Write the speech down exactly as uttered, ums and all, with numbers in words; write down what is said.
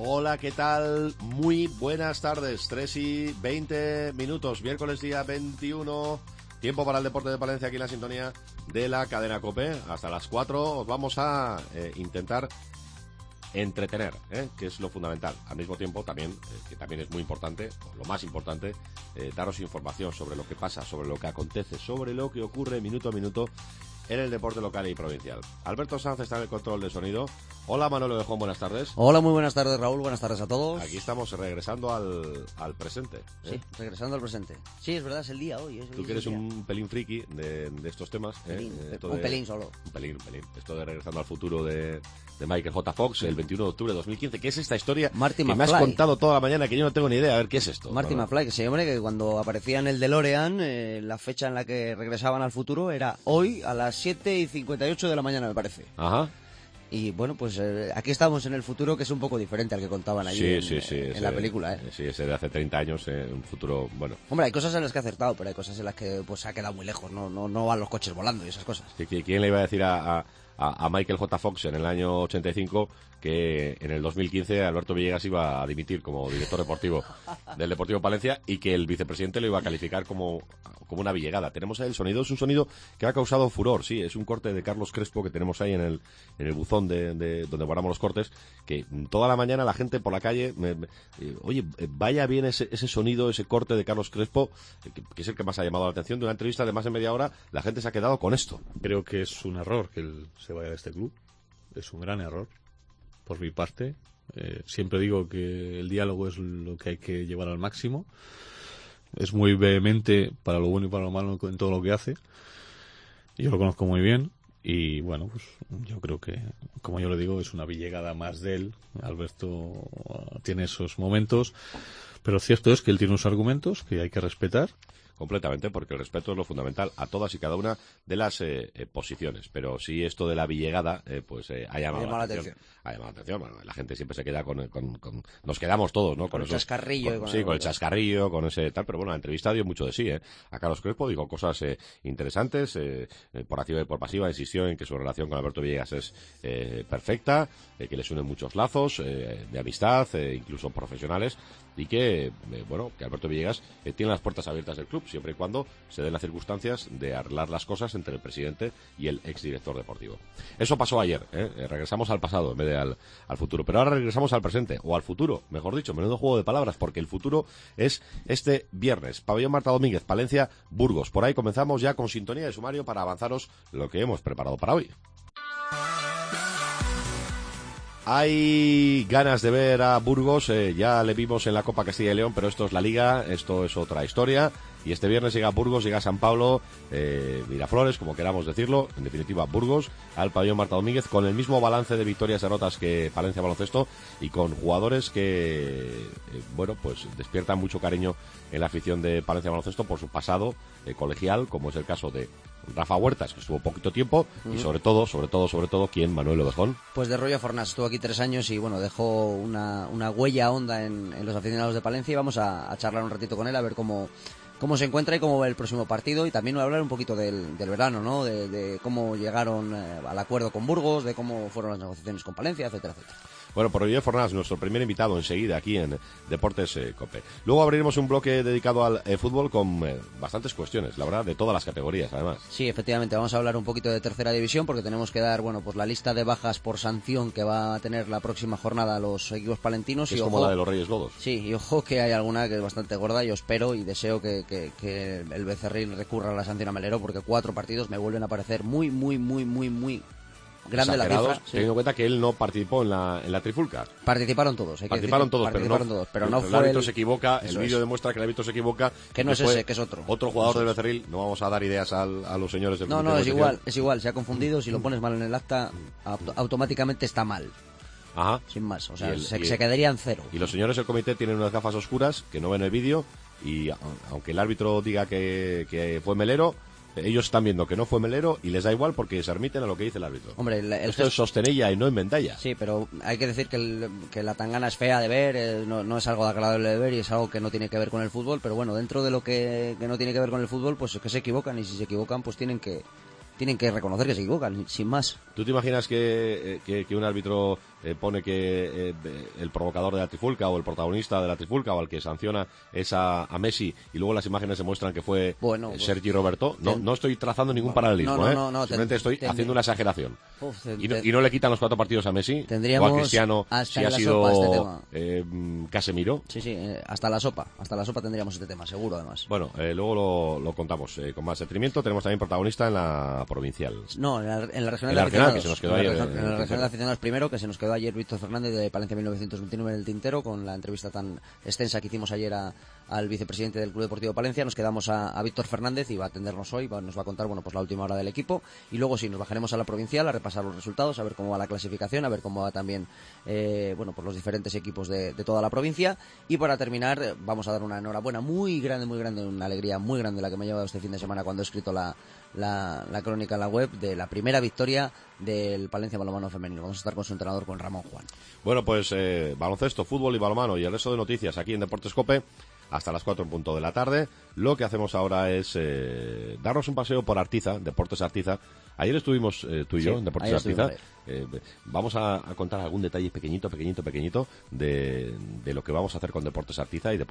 Hola, ¿qué tal? Muy buenas tardes, tres y veinte minutos, miércoles día veintiuno, tiempo para el deporte de Palencia aquí en la sintonía de la cadena COPE. Hasta las cuatro os vamos a eh, intentar entretener, ¿eh? que es lo fundamental. Al mismo tiempo, también, eh, que también es muy importante, lo más importante, eh, daros información sobre lo que pasa, sobre lo que acontece, sobre lo que ocurre minuto a minuto en el deporte local y provincial. Alberto Sanz está en el control de sonido. Hola, Manolo de Juan, buenas tardes. Hola, muy buenas tardes, Raúl, buenas tardes a todos. Aquí estamos regresando al, al presente. ¿eh? Sí, regresando al presente. Sí, es verdad, es el día hoy. Es, Tú que eres un pelín friki de, de estos temas. Pelín, ¿eh? un de, pelín solo. Un pelín, un pelín. Esto de regresando al futuro de, de Michael J. Fox, el veintiuno de octubre de dos mil quince. ¿Qué es esta historia Marty que McFly. me has contado toda la mañana que yo no tengo ni idea? A ver, ¿qué es esto? Marty bueno. McFly, que se hombre que cuando aparecía en el DeLorean, eh, la fecha en la que regresaban al futuro era hoy a las siete y cincuenta y ocho de la mañana, me parece. Ajá. Y bueno, pues eh, aquí estamos en el futuro, que es un poco diferente al que contaban allí sí, en, sí, sí, en ese, la película, ¿eh? Sí, ese de hace treinta años, eh, un futuro, bueno. Hombre, hay cosas en las que ha acertado, pero hay cosas en las que pues se ha quedado muy lejos, no no no van los coches volando y esas cosas. Sí, ¿quién le iba a decir a, a, a Michael J. Fox en el año ochenta y cinco que en el dos mil quince Alberto Villegas iba a dimitir como director deportivo del Deportivo Palencia y que el vicepresidente lo iba a calificar como, como una villegada? Tenemos ahí el sonido, es un sonido que ha causado furor, sí, es un corte de Carlos Crespo que tenemos ahí en el, en el buzón de, de donde guardamos los cortes, que toda la mañana la gente por la calle, me, me, eh, oye, vaya bien ese, ese sonido, ese corte de Carlos Crespo, eh, que, que es el que más ha llamado la atención. De una entrevista de más de media hora, la gente se ha quedado con esto. Creo que es un error que él se vaya de este club, es un gran error. Por mi parte, eh, siempre digo que el diálogo es lo que hay que llevar al máximo. Es muy vehemente para lo bueno y para lo malo en todo lo que hace. Yo lo conozco muy bien y bueno, pues yo creo que, como yo le digo, es una villegada más de él. Alberto tiene esos momentos, pero cierto es que él tiene unos argumentos que hay que respetar. Completamente, porque el respeto es lo fundamental a todas y cada una de las eh, eh, posiciones. Pero sí, esto de la villegada, eh, pues eh, ha llamado la atención. Ha llamado la atención. Bueno, la gente siempre se queda con, con, con... Nos quedamos todos, ¿no? Con, con el esos, chascarrillo. Con, con sí, el... con el chascarrillo, con ese tal. Pero bueno, la entrevista dio mucho de sí, ¿eh? A Carlos Crespo dijo cosas eh, interesantes. Eh, eh, por activa y por pasiva insistió en que su relación con Alberto Villegas es eh, perfecta, eh, que les unen muchos lazos eh, de amistad, eh, incluso profesionales. Y que, eh, bueno, que Alberto Villegas eh, tiene las puertas abiertas del club, siempre y cuando se den las circunstancias de arreglar las cosas entre el presidente y el exdirector deportivo. Eso pasó ayer, ¿eh? Eh, regresamos al pasado en vez de al, al futuro. Pero ahora regresamos al presente, o al futuro, mejor dicho, menudo juego de palabras, porque el futuro es este viernes. Pabellón Marta Domínguez, Palencia, Burgos. Por ahí comenzamos ya con sintonía de sumario para avanzaros lo que hemos preparado para hoy. Hay ganas de ver a Burgos, eh, ya le vimos en la Copa Castilla y León, pero esto es la Liga, esto es otra historia. Y este viernes llega Burgos, llega San Pablo, eh, Miraflores, como queramos decirlo, en definitiva Burgos, al pabellón Marta Domínguez, con el mismo balance de victorias y derrotas que Palencia Baloncesto y con jugadores que, eh, bueno, pues despiertan mucho cariño en la afición de Palencia Baloncesto por su pasado eh, colegial, como es el caso de Rafa Huertas, que estuvo poquito tiempo, uh-huh. y sobre todo, sobre todo, sobre todo, ¿quién? Manuel Ovejón. Pues de Royo Fornás, estuvo aquí tres años y bueno, dejó una, una huella honda en, en los aficionados de Palencia y vamos a, a charlar un ratito con él a ver cómo cómo se encuentra y cómo ve el próximo partido, y también hablar un poquito del, del verano, ¿no? De, de cómo llegaron eh, al acuerdo con Burgos, de cómo fueron las negociaciones con Palencia, etcétera, etcétera. Bueno, por Roger Fornás, nuestro primer invitado enseguida aquí en Deportes eh, COPE. Luego abriremos un bloque dedicado al eh, fútbol con eh, bastantes cuestiones, la verdad, de todas las categorías, además. Sí, efectivamente, vamos a hablar un poquito de tercera división porque tenemos que dar, bueno, pues la lista de bajas por sanción que va a tener la próxima jornada los equipos palentinos. Es y como ojo, la de los Reyes Godos. Sí, y ojo que hay alguna que es bastante gorda. Yo espero y deseo que, que, que el Becerril recurra a la sanción a Melero porque cuatro partidos me vuelven a parecer muy, muy, muy, muy, muy grande la cifra, sí. Teniendo en cuenta que él no participó en la, en la trifulca. Participaron todos. Hay participaron que todos, participaron pero no, todos, pero no el, fue el árbitro el... se equivoca, el vídeo es. demuestra que el árbitro se equivoca. Que no que es ese, que es otro. Otro jugador Eso del es. Becerril, no vamos a dar ideas al, a los señores del No, no, es igual, es igual, se ha confundido, si lo pones mal en el acta, auto, automáticamente está mal. Ajá. Sin más, o sea, el, se, el, se quedaría en cero. Y los señores del comité tienen unas gafas oscuras que no ven el vídeo y aunque el árbitro diga que, que fue Melero, ellos están viendo que no fue Melero y les da igual porque se remiten a lo que dice el árbitro. Hombre, el, el Esto gesto... es sostenella y no en ventalla. Sí, pero hay que decir que, el, que la tangana es fea de ver, eh, no, no es algo agradable de ver y es algo que no tiene que ver con el fútbol, pero bueno, dentro de lo que, que no tiene que ver con el fútbol, pues es que se equivocan y si se equivocan, pues tienen que tienen que reconocer que se equivocan, sin más. ¿Tú te imaginas que, que, que un árbitro eh, pone que eh, el provocador de la trifulca o el protagonista de la trifulca o el que sanciona es a, a Messi y luego las imágenes demuestran que fue bueno, eh, pues, Sergi Roberto. No, ten... no estoy trazando ningún paralelismo, no, no, ¿eh? no, no, simplemente ten... estoy ten... haciendo una exageración. Uf, ten... y, no, y no le quitan los cuatro partidos a Messi Tendríamos o a Cristiano si ha sido este eh, Casemiro. Sí, sí, eh, hasta la sopa, hasta la sopa tendríamos este tema, seguro además. Bueno, eh, luego lo, lo contamos eh, con más detenimiento. Tenemos también protagonista en la provincial. No, en la, en la regional en la de aficionados. Que se nos quedó en ayer, la, en, en la en regional de aficionados primero, que se nos quedó ayer Víctor Fernández de Palencia mil novecientos veintinueve en el tintero, con la entrevista tan extensa que hicimos ayer a, al vicepresidente del Club Deportivo Palencia. Nos quedamos a, a Víctor Fernández y va a atendernos hoy, va, nos va a contar bueno pues la última hora del equipo, y luego sí, nos bajaremos a la provincial a repasar los resultados, a ver cómo va la clasificación, a ver cómo va también eh, bueno pues los diferentes equipos de, de toda la provincia, y para terminar eh, vamos a dar una enhorabuena muy grande, muy grande, una alegría muy grande la que me ha llevado este fin de semana cuando he escrito la, la, la crónica en la web de la primera victoria del Palencia Balonmano femenino. Vamos a estar con su entrenador, con Ramón Juan. Bueno, pues eh, baloncesto, fútbol y balonmano y el resto de noticias aquí en Deportes Cope hasta las cuatro en punto de la tarde. Lo que hacemos ahora es eh, darnos un paseo por Artiza, Deportes Artiza. Ayer estuvimos eh, tú y sí, yo en Deportes Artiza. Eh, vamos a, a contar algún detalle pequeñito, pequeñito, pequeñito de, de lo que vamos a hacer con Deportes Artiza y Deportes